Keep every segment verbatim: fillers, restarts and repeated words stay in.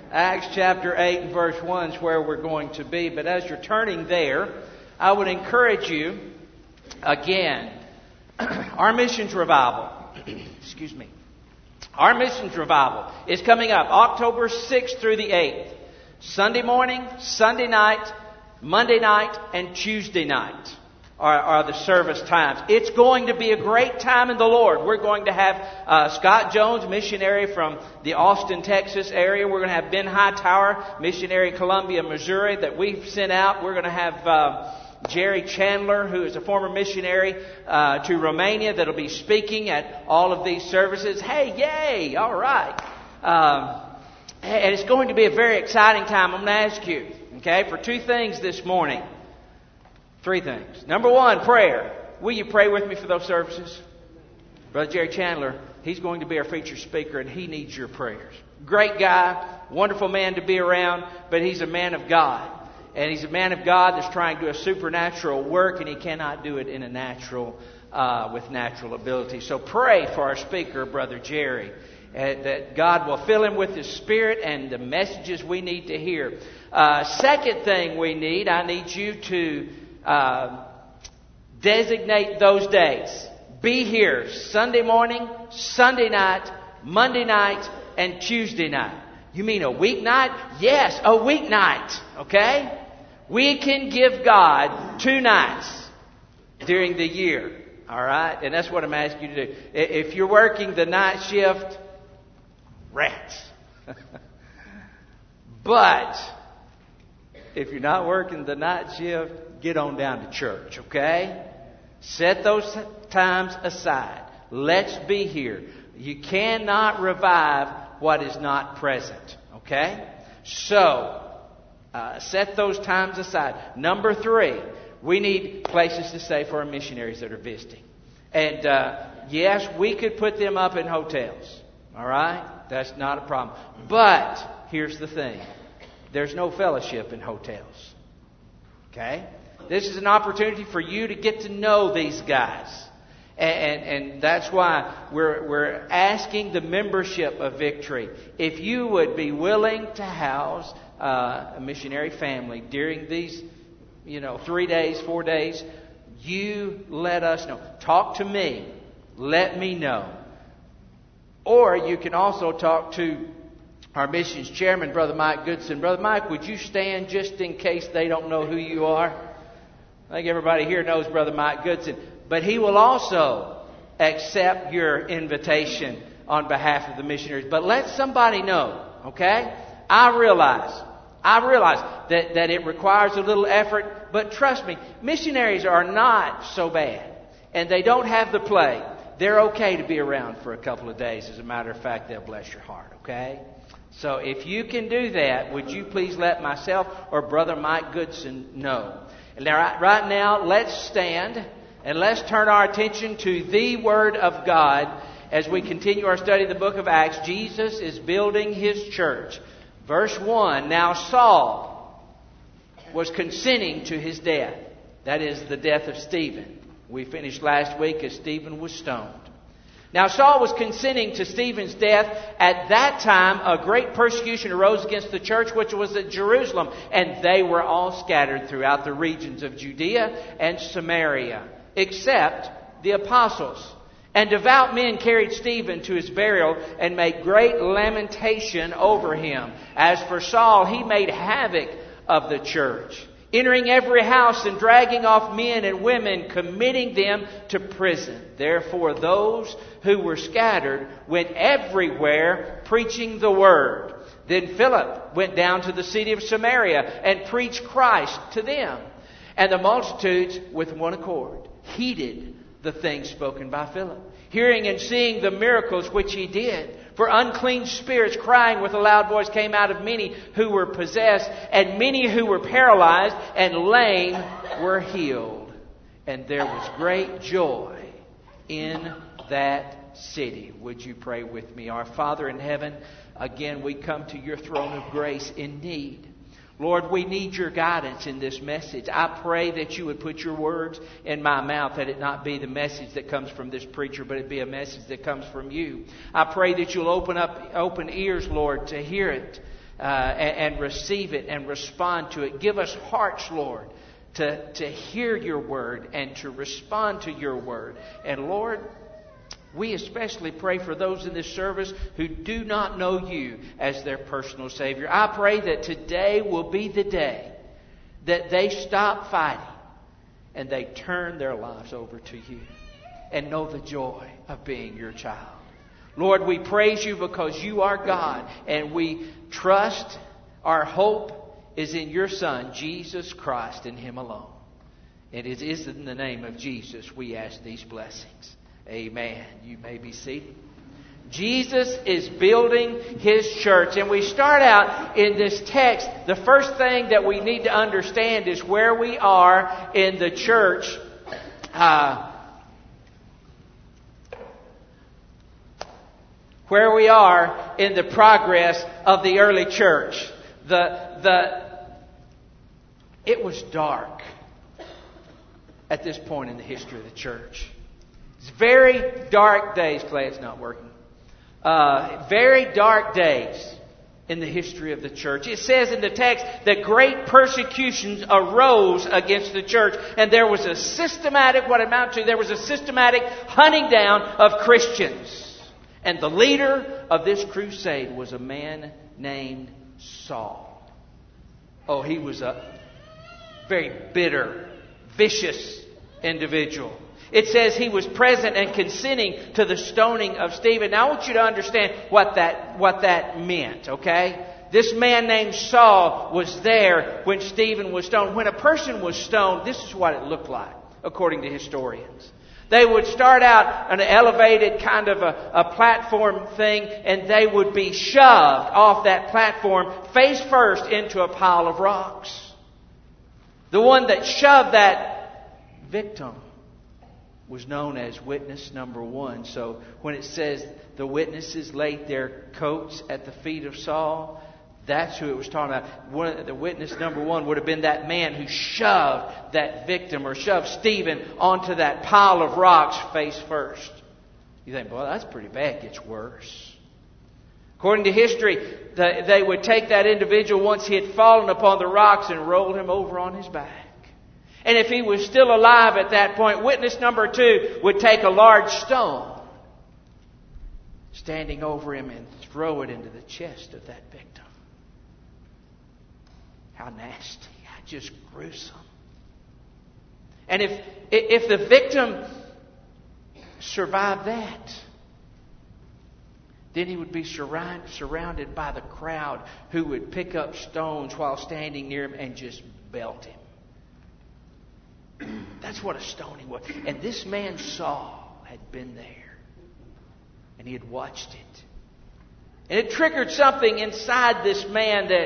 Acts chapter eight and verse one is where we're going to be. But as you're turning there, I would encourage you, again, our missions revival, excuse me, our missions revival is coming up October sixth through the eighth. Sunday morning, Sunday night, Monday night, and Tuesday night are, are the service times. It's going to be a great time in the Lord. We're going to have uh, Scott Jones, missionary from the Austin, Texas area. We're going to have Ben Hightower, missionary Columbia, Missouri, that we've sent out. We're going to have uh, Jerry Chandler, who is a former missionary uh, to Romania, that'll be speaking at all of these services. Hey, yay! All right. Um, and it's going to be a very exciting time. I'm going to ask you, okay, for two things this morning. Three things. Number one, prayer. Will you pray with me for those services? Brother Jerry Chandler, he's going to be our featured speaker, and he needs your prayers. Great guy, wonderful man to be around, but he's a man of God. And he's a man of God that's trying to do a supernatural work, and he cannot do it in a natural, uh, with natural ability. So pray for our speaker, Brother Jerry, uh, that God will fill him with His Spirit and the messages we need to hear. Uh, second thing we need, I need you to uh, designate those days. Be here Sunday morning, Sunday night, Monday night, and Tuesday night. You mean a weeknight? Yes, a weeknight. Okay? We can give God two nights during the year. All right? And that's what I'm asking you to do. If you're working the night shift, rats. But if you're not working the night shift, get on down to church. Okay? Set those times aside. Let's be here. You cannot revive what is not present. Okay? So, uh, set those times aside. Number three, we need places to stay for our missionaries that are visiting. And, uh, yes, we could put them up in hotels. All right? That's not a problem. But, here's the thing. There's no fellowship in hotels. Okay? This is an opportunity for you to get to know these guys. And, and, and that's why we're, we're asking the membership of Victory. If you would be willing to house uh, a missionary family during these, you know, three days, four days, you let us know. Talk to me. Let me know. Or you can also talk to our missions chairman, Brother Mike Goodson. Brother Mike, would you stand just in case they don't know who you are? I think everybody here knows Brother Mike Goodson. But he will also accept your invitation on behalf of the missionaries. But let somebody know, okay? I realize, I realize that, that it requires a little effort. But trust me, missionaries are not so bad. And they don't have the plague. They're okay to be around for a couple of days. As a matter of fact, they'll bless your heart, okay? So if you can do that, would you please let myself or Brother Mike Goodson know? And now, right now, let's stand. And let's turn our attention to the Word of God as we continue our study of the book of Acts. Jesus is building His church. Verse one, now Saul was consenting to his death. That is the death of Stephen. We finished last week as Stephen was stoned. Now Saul was consenting to Stephen's death. At that time, a great persecution arose against the church which was at Jerusalem. And they were all scattered throughout the regions of Judea and Samaria, except the apostles. And devout men carried Stephen to his burial and made great lamentation over him. As for Saul, he made havoc of the church, entering every house and dragging off men and women, committing them to prison. Therefore, those who were scattered went everywhere preaching the word. Then Philip went down to the city of Samaria and preached Christ to them. And the multitudes, with one accord, heeded the things spoken by Philip, hearing and seeing the miracles which he did. For unclean spirits, crying with a loud voice, came out of many who were possessed, and many who were paralyzed and lame were healed. And there was great joy in that city. Would you pray with me? Our Father in heaven, again we come to your throne of grace in need. Lord, we need your guidance in this message. I pray that you would put your words in my mouth, that it not be the message that comes from this preacher, but it be a message that comes from you. I pray that you'll open up open ears, Lord, to hear it. uh, and, and receive it and respond to it. Give us hearts, Lord, to, to hear your word and to respond to your word. And Lord, we especially pray for those in this service who do not know you as their personal Savior. I pray that today will be the day that they stop fighting and they turn their lives over to you and know the joy of being your child. Lord, we praise you because you are God, and we trust, our hope is in your Son, Jesus Christ, and Him alone. And it is in the name of Jesus we ask these blessings. Amen. You may be seated. Jesus is building His church. And we start out in this text. The first thing that we need to understand is where we are in the church. Uh, where we are in the progress of the early church. The, the, it was dark at this point in the history of the church. It's very dark days. Clay, it's not working. Uh, very dark days in the history of the church. It says in the text that great persecutions arose against the church. And there was a systematic, what it amounted to, there was a systematic hunting down of Christians. And the leader of this crusade was a man named Saul. Oh, he was a very bitter, vicious individual. It says he was present and consenting to the stoning of Stephen. Now I want you to understand what that, what that meant, okay? This man named Saul was there when Stephen was stoned. When a person was stoned, this is what it looked like, according to historians. They would start out on an elevated kind of a, a platform thing, and they would be shoved off that platform face first into a pile of rocks. The one that shoved that victim was known as witness number one. So when it says the witnesses laid their coats at the feet of Saul, that's who it was talking about. One, the witness number one would have been that man who shoved that victim or shoved Stephen onto that pile of rocks face first. You think, well, that's pretty bad. It gets worse. According to history, they would take that individual once he had fallen upon the rocks and rolled him over on his back. And if he was still alive at that point, witness number two would take a large stone, standing over him, and throw it into the chest of that victim. How nasty. How just gruesome. And if, if the victim survived that, then he would be surround, surrounded by the crowd who would pick up stones while standing near him and just belt him. That's what a stoning was. And this man Saul had been there. And he had watched it. And it triggered something inside this man that,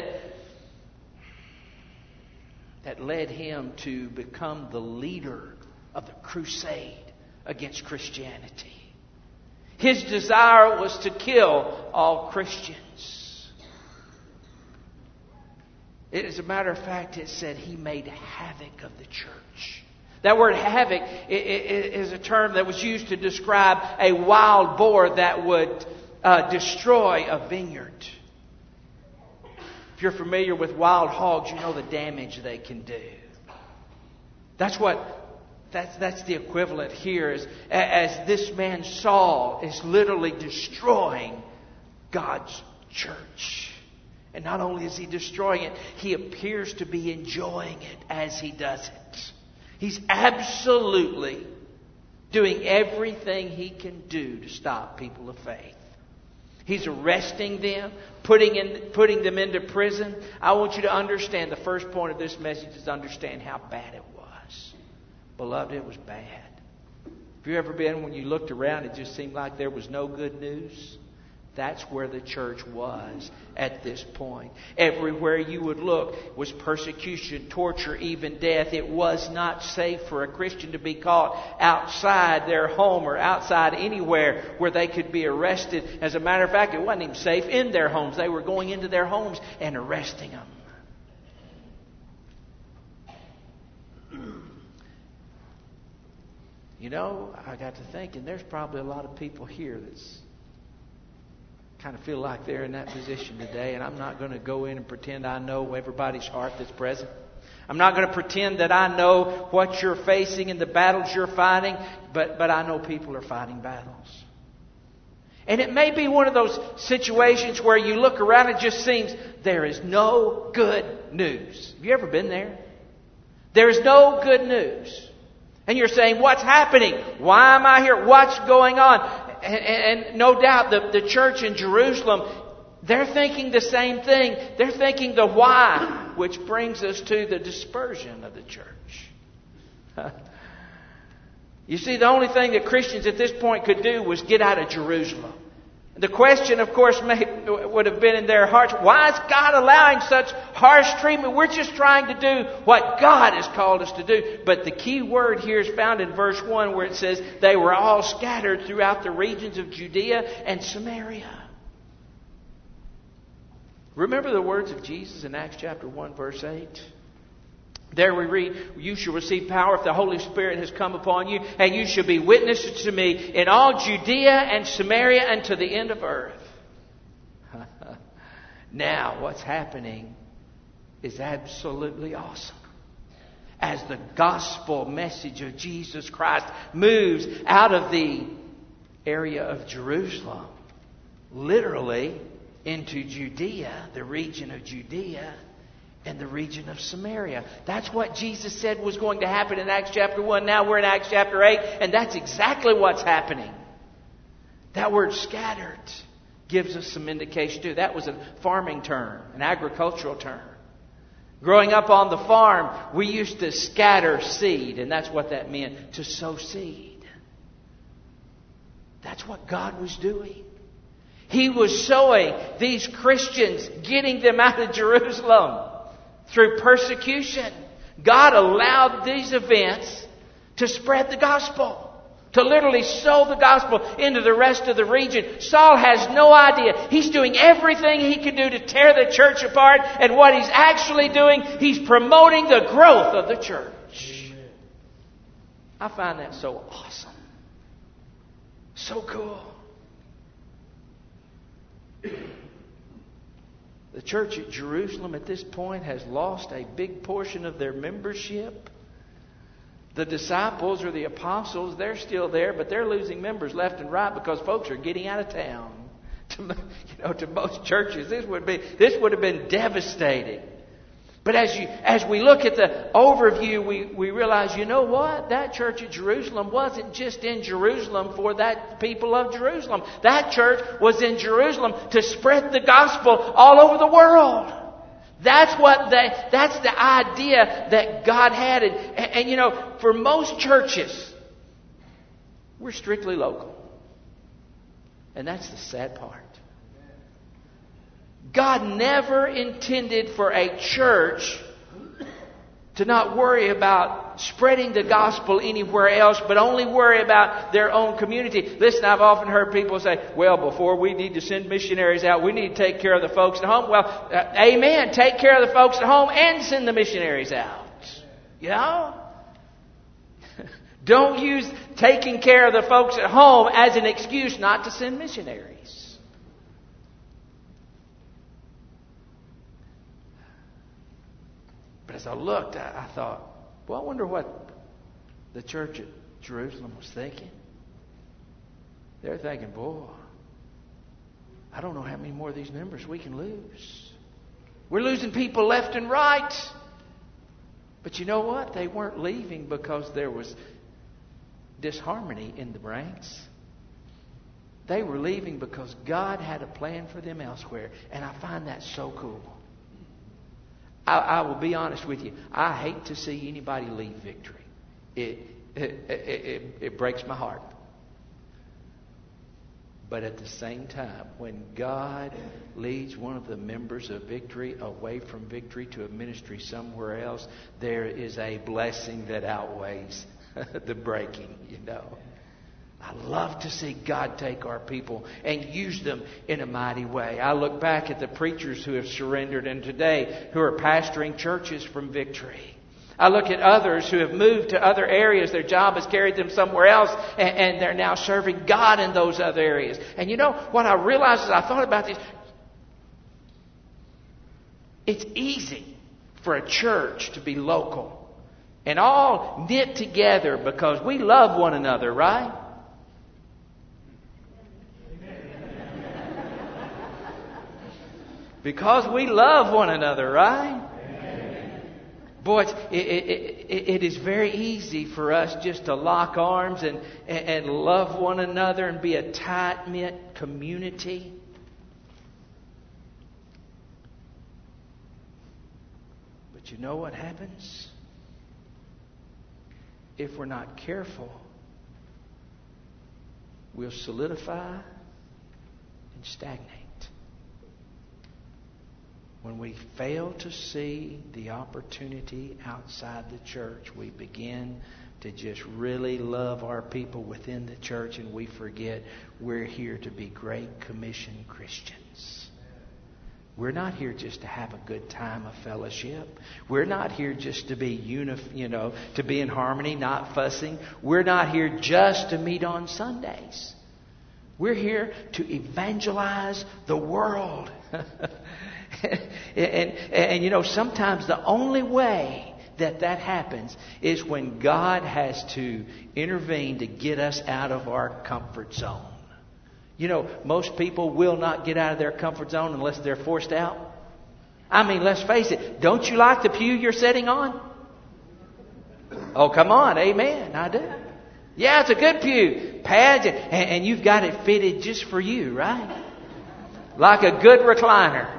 that led him to become the leader of the crusade against Christianity. His desire was to kill all Christians. It, as a matter of fact, it said he made havoc of the church. That word havoc is a term that was used to describe a wild boar that would uh, destroy a vineyard. If you're familiar with wild hogs, you know the damage they can do. That's what that's that's the equivalent here, as, as this man Saul is literally destroying God's church. And not only is he destroying it, he appears to be enjoying it as he does it. He's absolutely doing everything he can do to stop people of faith. He's arresting them, putting in, putting them into prison. I want you to understand, the first point of this message is to understand how bad it was. Beloved, it was bad. Have you ever been, when you looked around, it just seemed like there was no good news? That's where the church was at this point. Everywhere you would look was persecution, torture, even death. It was not safe for a Christian to be caught outside their home or outside anywhere where they could be arrested. As a matter of fact, it wasn't even safe in their homes. They were going into their homes and arresting them. You know, I got to thinking, there's probably a lot of people here that's kind of feel like they're in that position today, and I'm not going to go in and pretend I know everybody's heart that's present. I'm not going to pretend that I know what you're facing and the battles you're fighting, but, but I know people are fighting battles. And it may be one of those situations where you look around and it just seems there is no good news. Have you ever been there? There is no good news. And you're saying, what's happening? Why am I here? What's going on? And, and no doubt the, the church in Jerusalem, they're thinking the same thing. They're thinking the why, which brings us to the dispersion of the church. You see, the only thing that Christians at this point could do was get out of Jerusalem. The question, of course, may, would have been in their hearts, why is God allowing such harsh treatment? We're just trying to do what God has called us to do. But the key word here is found in verse one, where it says, they were all scattered throughout the regions of Judea and Samaria. Remember the words of Jesus in Acts chapter one, verse eight? There we read, you shall receive power if the Holy Spirit has come upon you, and you shall be witnesses to me in all Judea and Samaria and to the end of earth. Now, what's happening is absolutely awesome. As the gospel message of Jesus Christ moves out of the area of Jerusalem, literally into Judea, the region of Judea, and the region of Samaria. That's what Jesus said was going to happen in Acts chapter one. Now we're in Acts chapter eight, and that's exactly what's happening. That word scattered gives us some indication too. That was a farming term, an agricultural term. Growing up on the farm, we used to scatter seed, and that's what that meant, to sow seed. That's what God was doing. He was sowing these Christians, getting them out of Jerusalem. Through persecution, God allowed these events to spread the gospel, to literally sow the gospel into the rest of the region. Saul has no idea. He's doing everything he can do to tear the church apart, and what he's actually doing, he's promoting the growth of the church. I find that so awesome. So cool. The church at Jerusalem at this point has lost a big portion of their membership. The disciples or the apostles, they're still there, but they're losing members left and right because folks are getting out of town. To, you know, to most churches, this would be this would have been devastating. But as you as we look at the overview, we, we realize, you know what? That church at Jerusalem wasn't just in Jerusalem for that people of Jerusalem. That church was in Jerusalem to spread the gospel all over the world. That's what they, that's the idea that God had. And, and, and you know, for most churches, we're strictly local. And that's the sad part. God never intended for a church to not worry about spreading the gospel anywhere else, but only worry about their own community. Listen, I've often heard people say, well, before we need to send missionaries out, we need to take care of the folks at home. Well, uh, amen. Take care of the folks at home and send the missionaries out. You know? Don't use taking care of the folks at home as an excuse not to send missionaries. But as I looked, I, I thought, well, I wonder what the church at Jerusalem was thinking. They're thinking, boy, I don't know how many more of these members we can lose. We're losing people left and right. But you know what? They weren't leaving because there was disharmony in the ranks. They were leaving because God had a plan for them elsewhere. And I find that so cool. I, I will be honest with you. I hate to see anybody leave Victory. It, it, it, it, it breaks my heart. But at the same time, when God leads one of the members of Victory away from Victory to a ministry somewhere else, there is a blessing that outweighs the breaking, you know. I love to see God take our people and use them in a mighty way. I look back at the preachers who have surrendered and today who are pastoring churches from Victory. I look at others who have moved to other areas. Their job has carried them somewhere else, and, and they're now serving God in those other areas. And you know what I realized as I thought about this? It's easy for a church to be local and all knit together because we love one another, right? Because we love one another, right? Boy, it's, it, it, it, it is very easy for us just to lock arms and, and, and love one another and be a tight-knit community. But you know what happens? If we're not careful, we'll solidify and stagnate. When we fail to see the opportunity outside the church, we begin to just really love our people within the church, and we forget we're here to be Great Commission Christians. We're not here just to have a good time of fellowship. We're not here just to be unif- you know, to be in harmony, not fussing. We're not here just to meet on Sundays. We're here to evangelize the world. and, and, and you know, sometimes the only way that that happens is when God has to intervene to get us out of our comfort zone. You know, most people will not get out of their comfort zone unless they're forced out. I mean, let's face it. Don't you like the pew you're sitting on? Oh, come on. Amen. I do. Yeah, it's a good pew. Pads, and, and you've got it fitted just for you, right? Like a good recliner.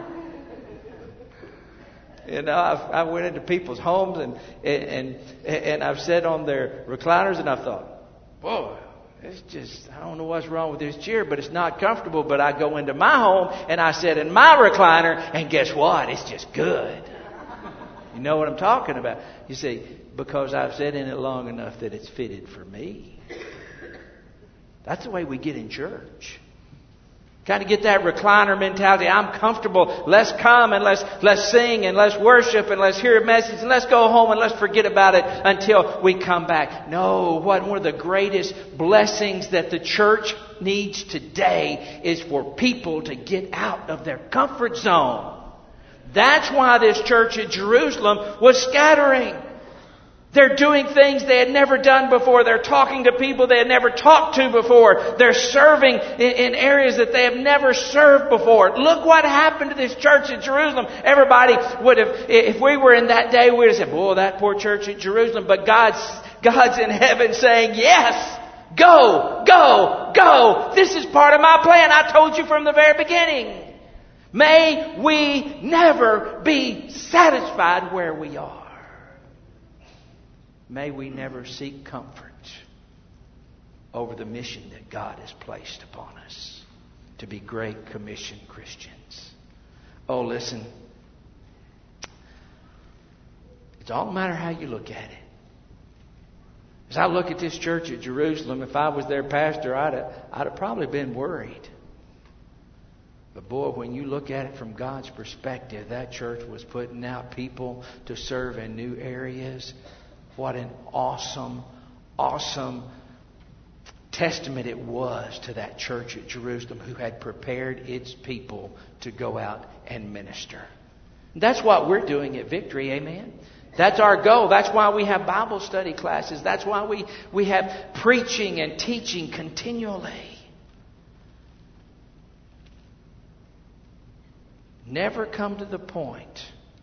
You know, I've, I went into people's homes and, and and I've sat on their recliners and I've thought, boy, it's just, I don't know what's wrong with this chair, but it's not comfortable. But I go into my home and I sit in my recliner, and guess what? It's just good. You know what I'm talking about? You see, because I've sat in it long enough that it's fitted for me. That's the way we get in church. Kind of get that recliner mentality. I'm comfortable. Let's come and let's let's sing and let's worship and let's hear a message and let's go home and let's forget about it until we come back. No, what one of the greatest blessings that the church needs today is for people to get out of their comfort zone. That's why this church at Jerusalem was scattering. They're doing things they had never done before. They're talking to people they had never talked to before. They're serving in, in areas that they have never served before. Look what happened to this church at Jerusalem. Everybody would have, if we were in that day, we would have said, "Boy, that poor church at Jerusalem." But God's, God's in heaven saying, "Yes, go, go, go. This is part of my plan. I told you from the very beginning." May we never be satisfied where we are. May we never seek comfort over the mission that God has placed upon us to be Great Commission Christians. Oh, listen. It don't matter how you look at it. As I look at this church at Jerusalem, if I was their pastor, I'd have, I'd have probably been worried. But boy, when you look at it from God's perspective, that church was putting out people to serve in new areas. What an awesome, awesome testament it was to that church at Jerusalem who had prepared its people to go out and minister. That's what we're doing at Victory, amen? That's our goal. That's why we have Bible study classes. That's why we, we have preaching and teaching continually. Never come to the point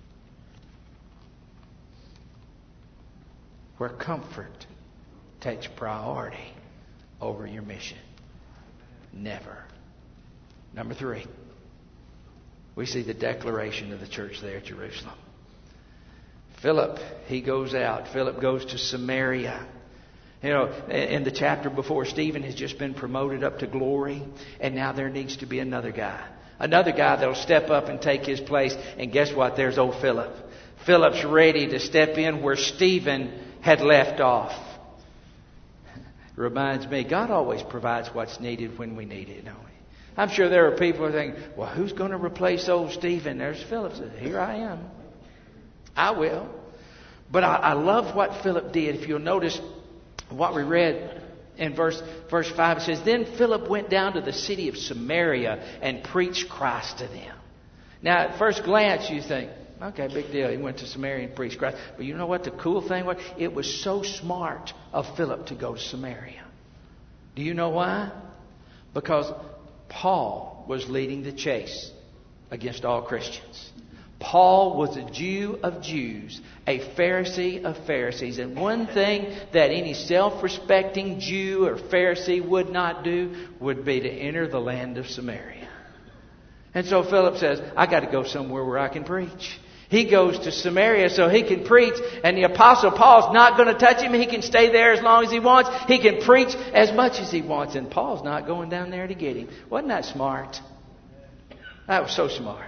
where comfort takes priority over your mission. Never. Number three, we see the declaration of the church there at Jerusalem. Philip, he goes out. Philip goes to Samaria. You know, in the chapter before, Stephen has just been promoted up to glory, and now there needs to be another guy. Another guy that'll step up and take his place. And guess what? There's old Philip. Philip's ready to step in where Stephen had left off. Reminds me, God always provides what's needed when we need it, don't we? I'm sure there are people who think, well, who's going to replace old Stephen? There's Philip. Here I am. I will. But I, I love what Philip did. If you'll notice what we read in verse, verse five, it says, Then Philip went down to the city of Samaria and preached Christ to them. Now, at first glance, you think, okay, big deal. He went to Samaria and preached Christ. But you know what the cool thing was? It was so smart of Philip to go to Samaria. Do you know why? Because Paul was leading the chase against all Christians. Paul was a Jew of Jews, a Pharisee of Pharisees. And one thing that any self-respecting Jew or Pharisee would not do would be to enter the land of Samaria. And so Philip says, I got to go somewhere where I can preach. He goes to Samaria so he can preach. And the Apostle Paul's not going to touch him. He can stay there as long as he wants. He can preach as much as he wants. And Paul's not going down there to get him. Wasn't that smart? That was so smart.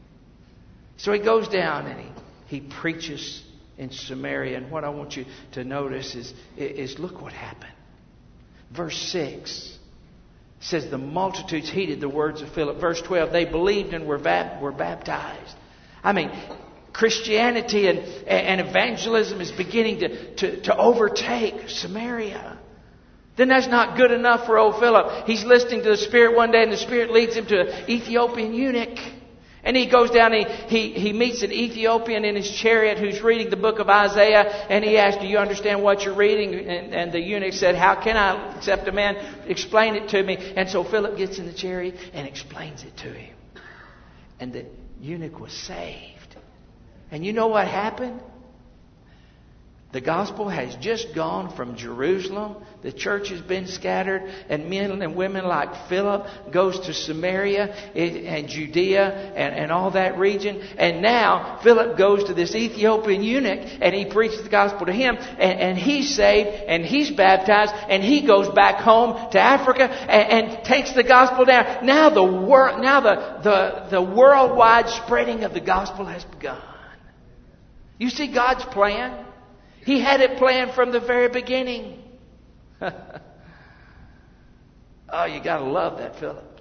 So he goes down and he, he preaches in Samaria. And what I want you to notice is, is look what happened. Verse six says the multitudes heeded the words of Philip. Verse twelve, they believed and were, va- were baptized. I mean, Christianity and, and evangelism is beginning to, to, to overtake Samaria. Then that's not good enough for old Philip. He's listening to the Spirit one day and the Spirit leads him to an Ethiopian eunuch. And he goes down and he, he, he meets an Ethiopian in his chariot who's reading the book of Isaiah. And he asks, do you understand what you're reading? And, and the eunuch said, how can I, except a man, explain it to me? And so Philip gets in the chariot and explains it to him. And the eunuch was saved. And you know what happened? The gospel has just gone from Jerusalem. The church has been scattered. And men and women like Philip goes to Samaria and Judea and, and all that region. And now Philip goes to this Ethiopian eunuch and he preaches the gospel to him. And, and he's saved and he's baptized. And he goes back home to Africa and, and takes the gospel down. Now the world, now the, the, the worldwide spreading of the gospel has begun. You see God's plan? He had it planned from the very beginning. Oh, you got to love that, Philip.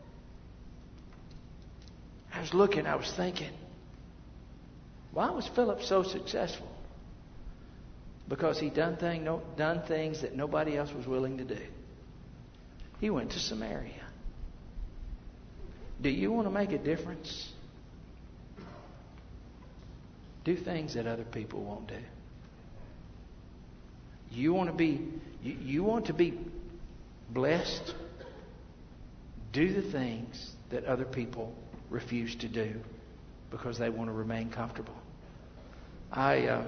I was looking, I was thinking, why was Philip so successful? Because he done thing, no, done things that nobody else was willing to do. He went to Samaria. Do you want to make a difference? Do things that other people won't do. You want to be, you, you want to be blessed? Do the things that other people refuse to do because they want to remain comfortable. I, uh,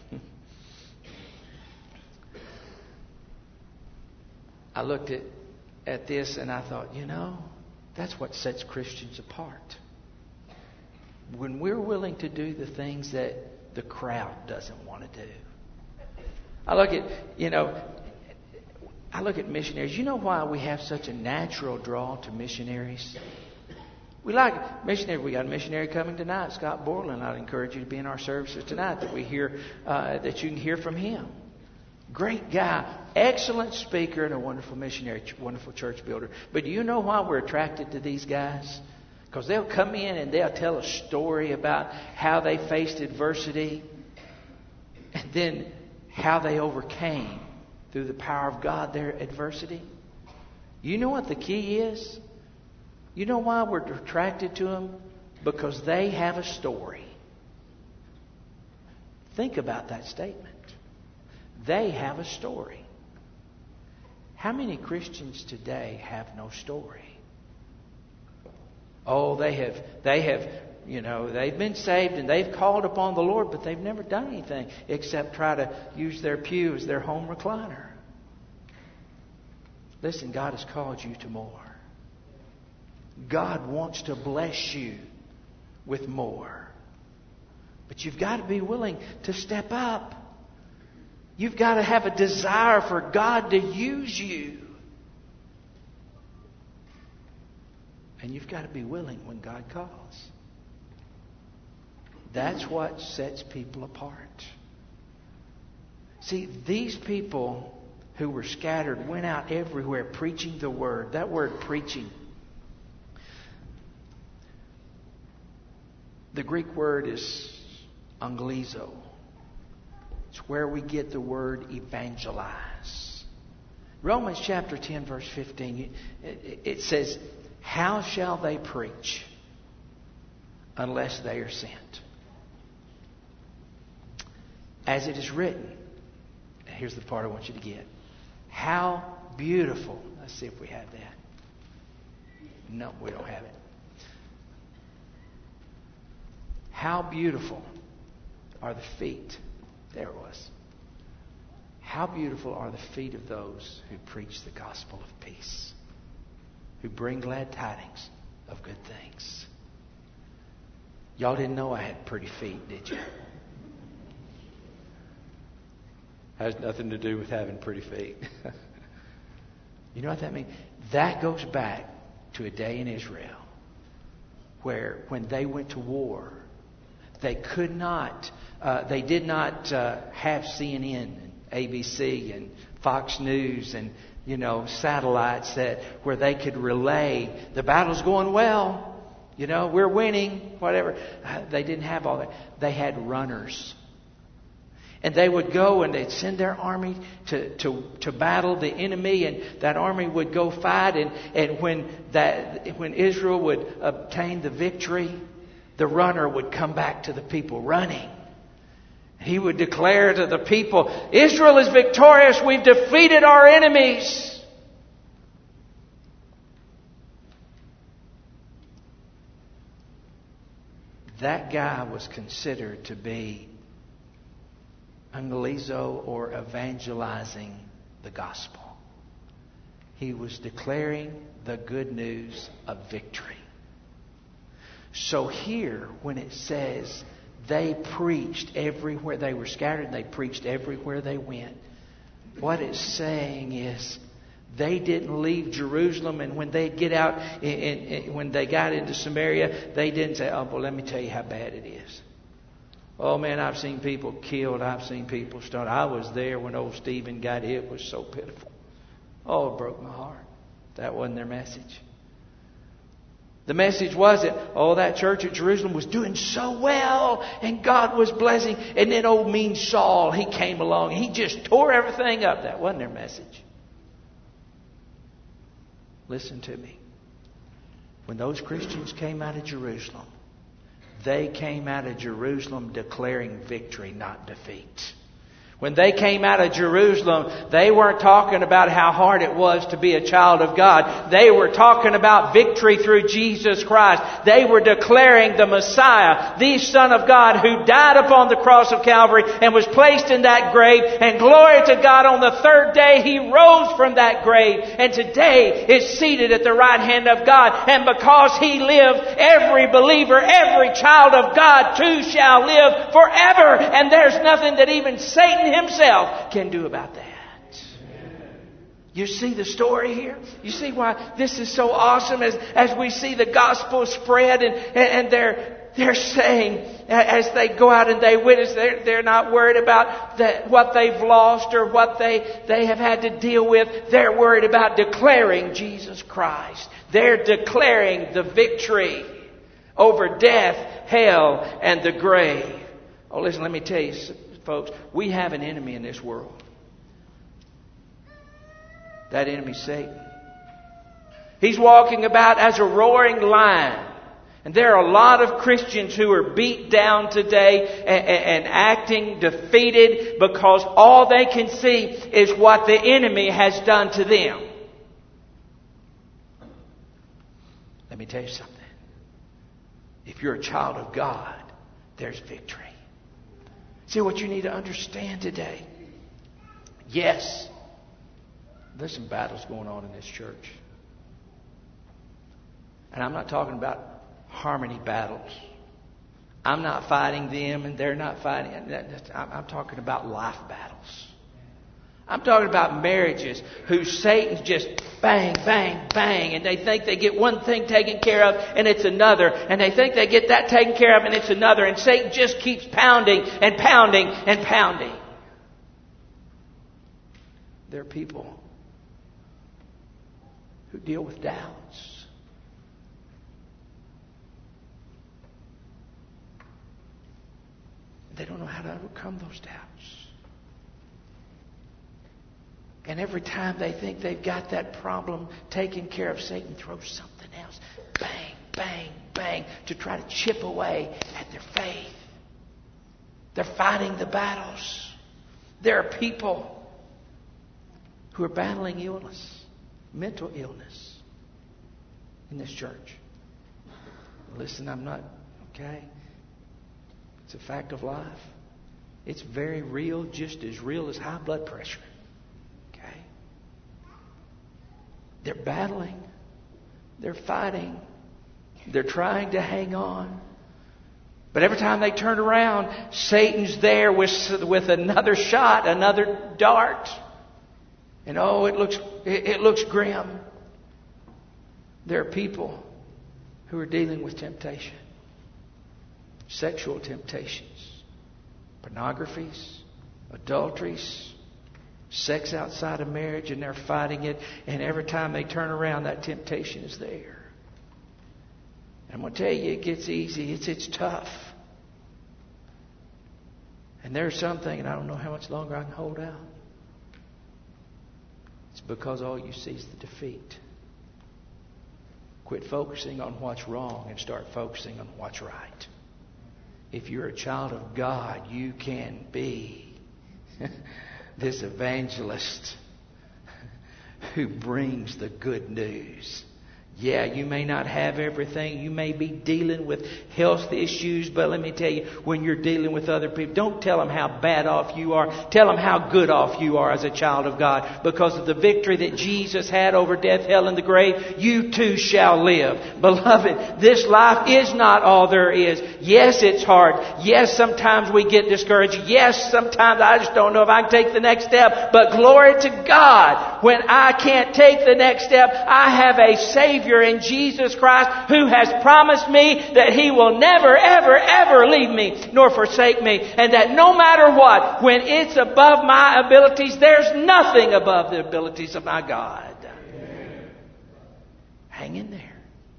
I looked at, at this and I thought, you know, that's what sets Christians apart. When we're willing to do the things that the crowd doesn't want to do. I look at, you know, I look at missionaries. You know why we have such a natural draw to missionaries? We like missionaries. We got a missionary coming tonight, Scott Borland. I'd encourage you to be in our services tonight that we hear, uh, that you can hear from him. Great guy, excellent speaker, and a wonderful missionary, wonderful church builder. But do you know why we're attracted to these guys? Because they'll come in and they'll tell a story about how they faced adversity, and then how they overcame through the power of God their adversity. You know what the key is? You know why we're attracted to them? Because they have a story. Think about that statement. They have a story. How many Christians today have no story? Oh, they have, they have, you know, they've been saved and they've called upon the Lord, but they've never done anything except try to use their pew as their home recliner. Listen, God has called you to more. God wants to bless you with more. But you've got to be willing to step up. You've got to have a desire for God to use you. And you've got to be willing when God calls. That's what sets people apart. See, these people who were scattered went out everywhere preaching the word. That word preaching. The Greek word is anglizo. It's where we get the word evangelize. Romans chapter ten, verse fifteen, it says, how shall they preach unless they are sent? As it is written, and here's the part I want you to get. How beautiful. Let's see if we have that. No, we don't have it. How beautiful are the feet. There it was. How beautiful are the feet of those who preach the gospel of peace, who bring glad tidings of good things. Y'all didn't know I had pretty feet, did you? Has nothing to do with having pretty feet. You know what that means? That goes back to a day in Israel where when they went to war, they could not, uh, they did not uh, have C N N and A B C and Fox News and, you know, satellites that where they could relay the battle's going well, you know, we're winning, whatever. Uh, they didn't have all that. They had runners. And they would go and they'd send their army to, to, to battle the enemy, and that army would go fight. And, and when that when Israel would obtain the victory, the runner would come back to the people running. He would declare to the people, Israel is victorious. We've defeated our enemies. That guy was considered to be angelizo, or evangelizing the gospel. He was declaring the good news of victory. So here, when it says they preached everywhere they were scattered, they preached everywhere they went, what it's saying is they didn't leave Jerusalem, and when they get out, in, in, when they got into Samaria, they didn't say, oh, well, let me tell you how bad it is. Oh, man, I've seen people killed. I've seen people stoned. I was there when old Stephen got hit. It was so pitiful. Oh, it broke my heart. That wasn't their message. The message wasn't, oh, that church at Jerusalem was doing so well and God was blessing. And then old mean Saul, he came along and he just tore everything up. That wasn't their message. Listen to me. When those Christians came out of Jerusalem, they came out of Jerusalem declaring victory, not defeat. When they came out of Jerusalem, they weren't talking about how hard it was to be a child of God. They were talking about victory through Jesus Christ. They were declaring the Messiah, the Son of God, who died upon the cross of Calvary and was placed in that grave. And glory to God, on the third day He rose from that grave and today is seated at the right hand of God. And because He lived, every believer, every child of God too shall live forever. And there's nothing that even Satan himself can do about that. You see the story here? You see why this is so awesome as, as we see the gospel spread and, and they're, they're saying as they go out and they witness, they're, they're not worried about the, what they've lost or what they, they have had to deal with. They're worried about declaring Jesus Christ. They're declaring the victory over death, hell, and the grave. Oh, listen, let me tell you, folks, we have an enemy in this world. That enemy's Satan. He's walking about as a roaring lion. And there are a lot of Christians who are beat down today and, and, and acting defeated because all they can see is what the enemy has done to them. Let me tell you something. If you're a child of God, there's victory. See what you need to understand today. Yes, there's some battles going on in this church. And I'm not talking about harmony battles. I'm not fighting them and they're not fighting. I'm talking about life battles. I'm talking about marriages whose Satan's just bang, bang, bang. And they think they get one thing taken care of and it's another. And they think they get that taken care of and it's another. And Satan just keeps pounding and pounding and pounding. There are people who deal with doubts. They don't know how to overcome those doubts. And every time they think they've got that problem taken care of, Satan throws something else. Bang, bang, bang, to try to chip away at their faith. They're fighting the battles. There are people who are battling illness, mental illness, in this church. Listen, I'm not, okay? It's a fact of life. It's very real, just as real as high blood pressure. Okay? They're battling. They're fighting. They're trying to hang on. But every time they turn around, Satan's there with, with another shot, another dart. And oh, it looks it, it looks grim. There are people who are dealing with temptation. Sexual temptations. Pornographies. Adulteries. Sex outside of marriage, and they're fighting it. And every time they turn around, that temptation is there. I'm going to tell you, it gets easy. It's it's tough. And there's something, and I don't know how much longer I can hold out. It's because all you see is the defeat. Quit focusing on what's wrong and start focusing on what's right. If you're a child of God, you can be this evangelist who brings the good news. Yeah, you may not have everything. You may be dealing with health issues. But let me tell you, when you're dealing with other people, don't tell them how bad off you are. Tell them how good off you are as a child of God. Because of the victory that Jesus had over death, hell, and the grave, you too shall live. Beloved, this life is not all there is. Yes, it's hard. Yes, sometimes we get discouraged. Yes, sometimes I just don't know if I can take the next step. But glory to God, when I can't take the next step, I have a Savior in Jesus Christ who has promised me that He will never, ever, ever leave me nor forsake me. And that no matter what, when it's above my abilities, there's nothing above the abilities of my God. Amen. Hang in there.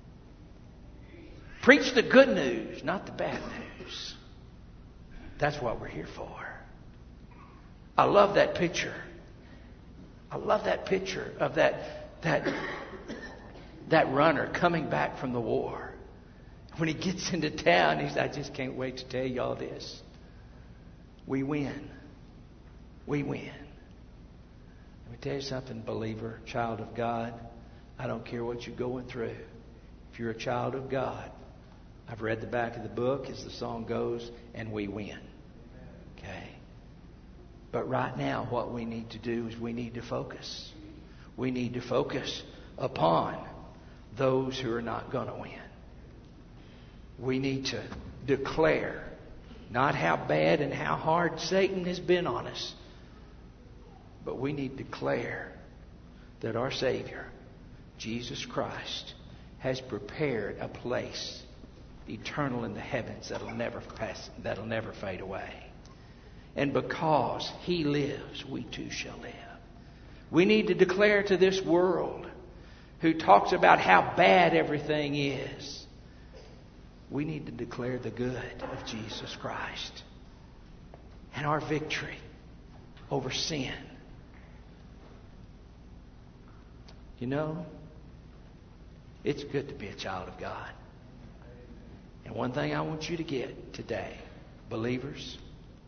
Preach the good news, not the bad news. That's what we're here for. I love that picture. I love that picture of that that that runner coming back from the war. When he gets into town, he says, I just can't wait to tell you all this. We win. We win. Let me tell you something, believer, child of God. I don't care what you're going through. If you're a child of God, I've read the back of the book, as the song goes, and we win. Okay? But right now, what we need to do is we need to focus. We need to focus upon those who are not going to win. We need to declare not how bad and how hard Satan has been on us, but we need to declare that our Savior, Jesus Christ, has prepared a place eternal in the heavens that'll never pass, that'll never fade away. And because He lives, we too shall live. We need to declare to this world who talks about how bad everything is, we need to declare the good of Jesus Christ and our victory over sin. You know, it's good to be a child of God. And one thing I want you to get today, believers,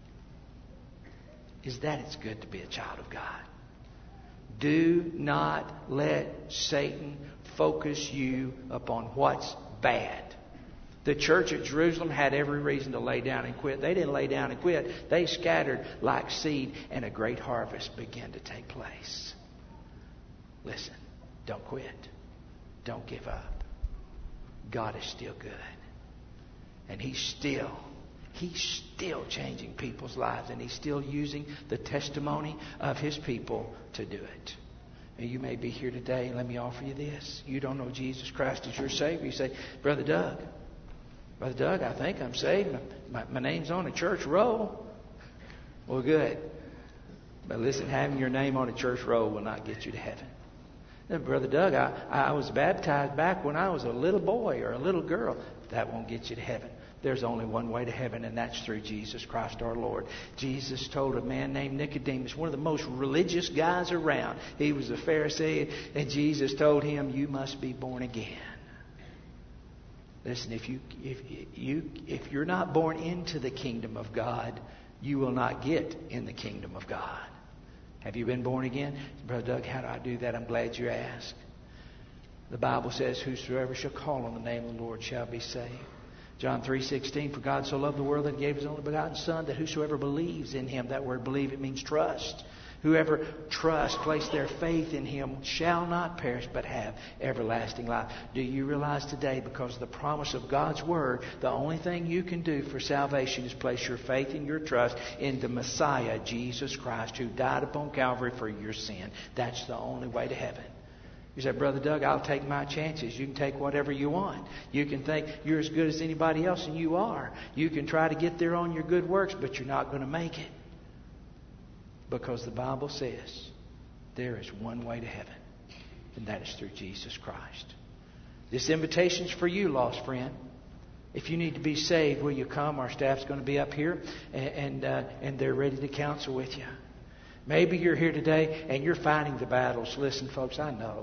is that it's good to be a child of God. Do not let Satan focus you upon what's bad. The church at Jerusalem had every reason to lay down and quit. They didn't lay down and quit. They scattered like seed, and a great harvest began to take place. Listen, don't quit. Don't give up. God is still good. And He's still He's still changing people's lives, and He's still using the testimony of His people to do it. And you may be here today, and let me offer you this. You don't know Jesus Christ as your Savior. You say, Brother Doug, Brother Doug, I think I'm saved. My, my, my name's on a church roll. Well, good. But listen, having your name on a church roll will not get you to heaven. Then, Brother Doug, I, I was baptized back when I was a little boy or a little girl. That won't get you to heaven. There's only one way to heaven, and that's through Jesus Christ our Lord. Jesus told a man named Nicodemus, one of the most religious guys around. He was a Pharisee, and Jesus told him, you must be born again. Listen, if you if you if you're not born into the kingdom of God, you will not get in the kingdom of God. Have you been born again? Brother Doug, how do I do that? I'm glad you asked. The Bible says, whosoever shall call on the name of the Lord shall be saved. John three sixteen, for God so loved the world that He gave His only begotten Son, that whosoever believes in Him, that word believe, it means trust. Whoever trusts, place their faith in Him, shall not perish but have everlasting life. Do you realize today, because of the promise of God's Word, the only thing you can do for salvation is place your faith and your trust in the Messiah, Jesus Christ, who died upon Calvary for your sin. That's the only way to heaven. You say, Brother Doug, I'll take my chances. You can take whatever you want. You can think you're as good as anybody else, and you are. You can try to get there on your good works, but you're not going to make it. Because the Bible says there is one way to heaven, and that is through Jesus Christ. This invitation's for you, lost friend. If you need to be saved, will you come? Our staff's going to be up here, and and, uh, and they're ready to counsel with you. Maybe you're here today and you're fighting the battles. Listen, folks, I know.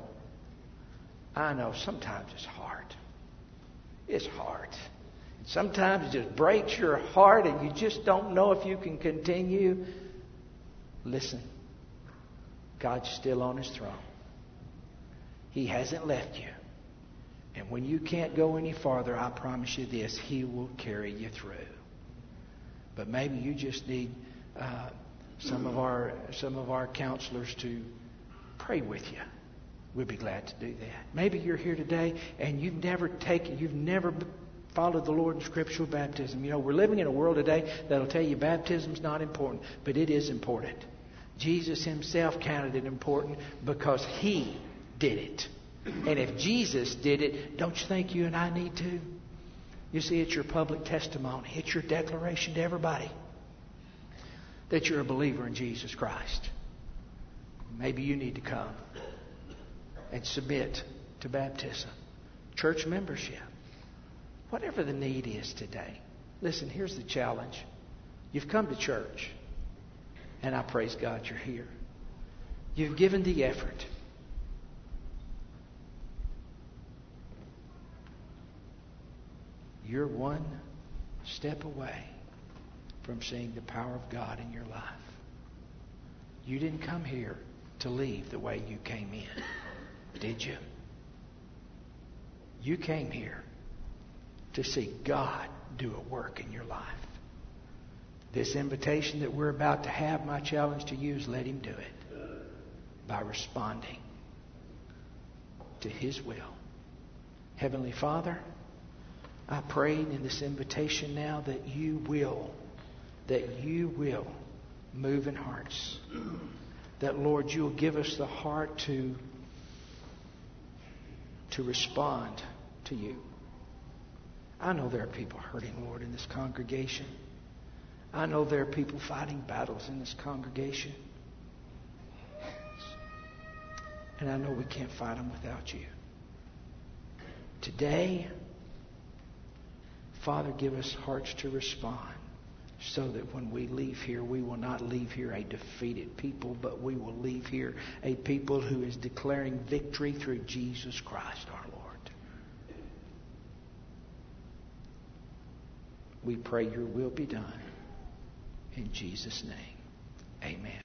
I know sometimes it's hard. It's hard. Sometimes it just breaks your heart and you just don't know if you can continue. Listen, God's still on His throne. He hasn't left you. And when you can't go any farther, I promise you this, He will carry you through. But maybe you just need uh, some of our some of our counselors to pray with you. We'd be glad to do that. Maybe you're here today and you've never taken, you've never followed the Lord in scriptural baptism. You know, we're living in a world today that'll tell you baptism's not important, but it is important. Jesus Himself counted it important because He did it. And if Jesus did it, don't you think you and I need to? You see, it's your public testimony. It's your declaration to everybody that you're a believer in Jesus Christ. Maybe you need to come and submit to baptism, church membership, whatever the need is today. Listen, here's the challenge. You've come to church, and I praise God you're here. You've given the effort. You're one step away from seeing the power of God in your life. You didn't come here to leave the way you came in. Did you? You came here to see God do a work in your life. This invitation that we're about to have, my challenge to you is let Him do it by responding to His will. Heavenly Father, I pray in this invitation now that you will, that you will move in hearts. That, Lord, you'll give us the heart to to respond to you. I know there are people hurting, Lord, in this congregation. I know there are people fighting battles in this congregation. And I know we can't fight them without you. Today, Father, give us hearts to respond so that when we leave here, we will not leave here a defeated people, but we will leave here a people who is declaring victory through Jesus Christ our Lord. We pray your will be done. In Jesus' name, amen.